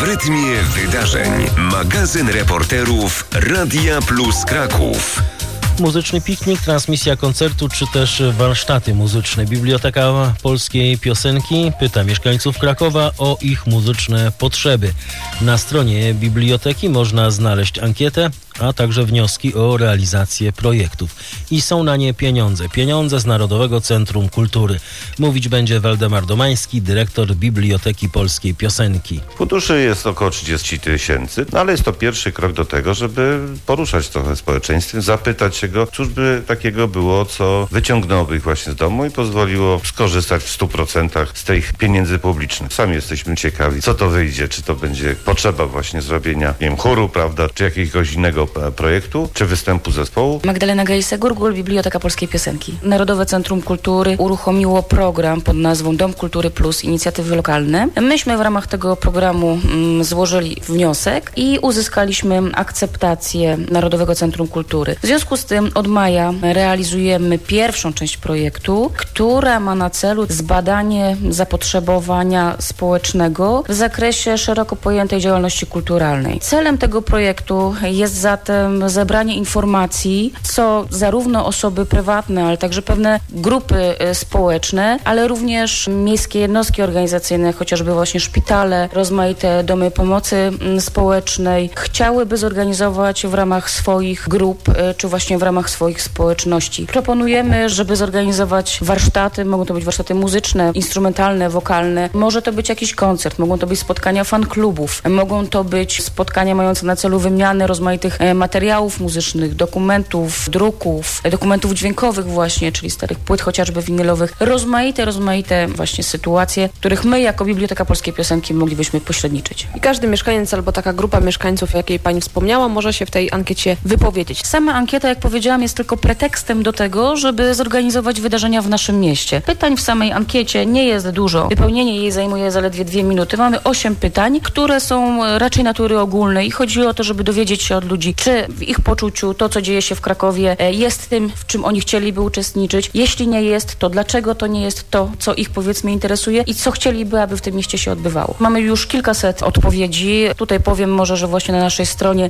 rytmie wydarzeń. Magazyn reporterów Radia Plus Kraków. Muzyczny piknik, transmisja koncertu czy też warsztaty muzyczne. Biblioteka Polskiej Piosenki pyta mieszkańców Krakowa o ich muzyczne potrzeby. Na stronie biblioteki można znaleźć ankietę, a także wnioski o realizację projektów. I są na nie pieniądze. Pieniądze z Narodowego Centrum Kultury. Mówić będzie Waldemar Domański, dyrektor Biblioteki Polskiej Piosenki. Funduszy jest około 30 000, ale jest to pierwszy krok do tego, żeby poruszać trochę społeczeństwem, zapytać się go, cóż by takiego było, co wyciągnęłoby ich właśnie z domu i pozwoliło skorzystać w 100% z tych pieniędzy publicznych. Sami jesteśmy ciekawi, co to wyjdzie, czy to będzie potrzeba właśnie zrobienia, nie wiem, chóru, prawda, czy jakiegoś innego projektu, czy występu zespołu. Magdalena Gejse-Gurgul, Biblioteka Polskiej Piosenki. Narodowe Centrum Kultury uruchomiło program pod nazwą Dom Kultury Plus, inicjatywy lokalne. Myśmy w ramach tego programu złożyli wniosek i uzyskaliśmy akceptację Narodowego Centrum Kultury. W związku z tym od maja realizujemy pierwszą część projektu, która ma na celu zbadanie zapotrzebowania społecznego w zakresie szeroko pojętej działalności kulturalnej. Celem tego projektu jest zatem zebranie informacji, co zarówno osoby prywatne, ale także pewne grupy społeczne, ale również miejskie jednostki organizacyjne, chociażby właśnie szpitale, rozmaite domy pomocy społecznej, chciałyby zorganizować w ramach swoich grup, czy właśnie w ramach swoich społeczności. Proponujemy, żeby zorganizować warsztaty, mogą to być warsztaty muzyczne, instrumentalne, wokalne, może to być jakiś koncert, mogą to być spotkania fan-klubów, mogą to być spotkania mające na celu wymianę rozmaitych materiałów muzycznych, dokumentów, druków, dokumentów dźwiękowych właśnie, czyli starych płyt chociażby winylowych. Rozmaite właśnie sytuacje, w których my jako Biblioteka Polskiej Piosenki moglibyśmy pośredniczyć. I każdy mieszkaniec albo taka grupa mieszkańców, jakiej pani wspomniała, może się w tej ankiecie wypowiedzieć. Sama ankieta, jak powiedziałam, jest tylko pretekstem do tego, żeby zorganizować wydarzenia w naszym mieście. Pytań w samej ankiecie nie jest dużo. Wypełnienie jej zajmuje zaledwie 2 minuty. Mamy 8 pytań, które są raczej natury ogólnej i chodzi o to, żeby dowiedzieć się od ludzi, czy w ich poczuciu to, co dzieje się w Krakowie, jest tym, w czym oni chcieliby uczestniczyć. Jeśli nie jest, to dlaczego to nie jest to, co ich powiedzmy interesuje i co chcieliby, aby w tym mieście się odbywało. Mamy już kilkaset odpowiedzi. Tutaj powiem może, że właśnie na naszej stronie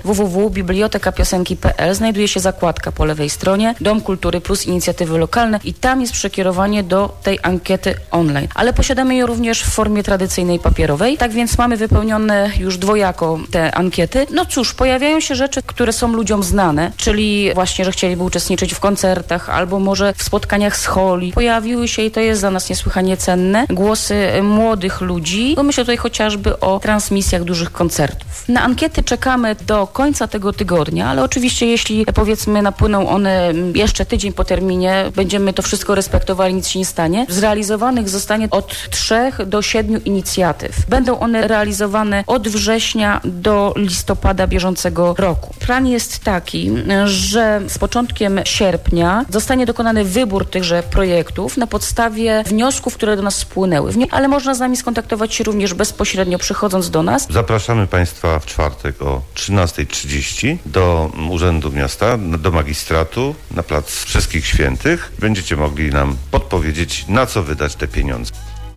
www.bibliotekapiosenki.pl znajduje się zakładka po lewej stronie Dom Kultury Plus, inicjatywy lokalne i tam jest przekierowanie do tej ankiety online. Ale posiadamy ją również w formie tradycyjnej papierowej, tak więc mamy wypełnione już dwojako te ankiety. No cóż, pojawiają się rzeczy, które są ludziom znane, czyli właśnie, że chcieliby uczestniczyć w koncertach albo może w spotkaniach z holi. Pojawiły się, i to jest dla nas niesłychanie cenne, głosy młodych ludzi, bo myślę tutaj chociażby o transmisjach dużych koncertów. Na ankiety czekamy do końca tego tygodnia, ale oczywiście jeśli powiedzmy napłyną one jeszcze tydzień po terminie, będziemy to wszystko respektowali, nic się nie stanie. Zrealizowanych zostanie od 3 do 7 inicjatyw. Będą one realizowane od września do listopada bieżącego roku. Plan jest taki, że z początkiem sierpnia zostanie dokonany wybór tychże projektów na podstawie wniosków, które do nas spłynęły. Ale można z nami skontaktować się również bezpośrednio przychodząc do nas. Zapraszamy Państwa w czwartek o 13:30 do Urzędu Miasta, do magistratu, na Plac Wszystkich Świętych. Będziecie mogli nam podpowiedzieć, na co wydać te pieniądze.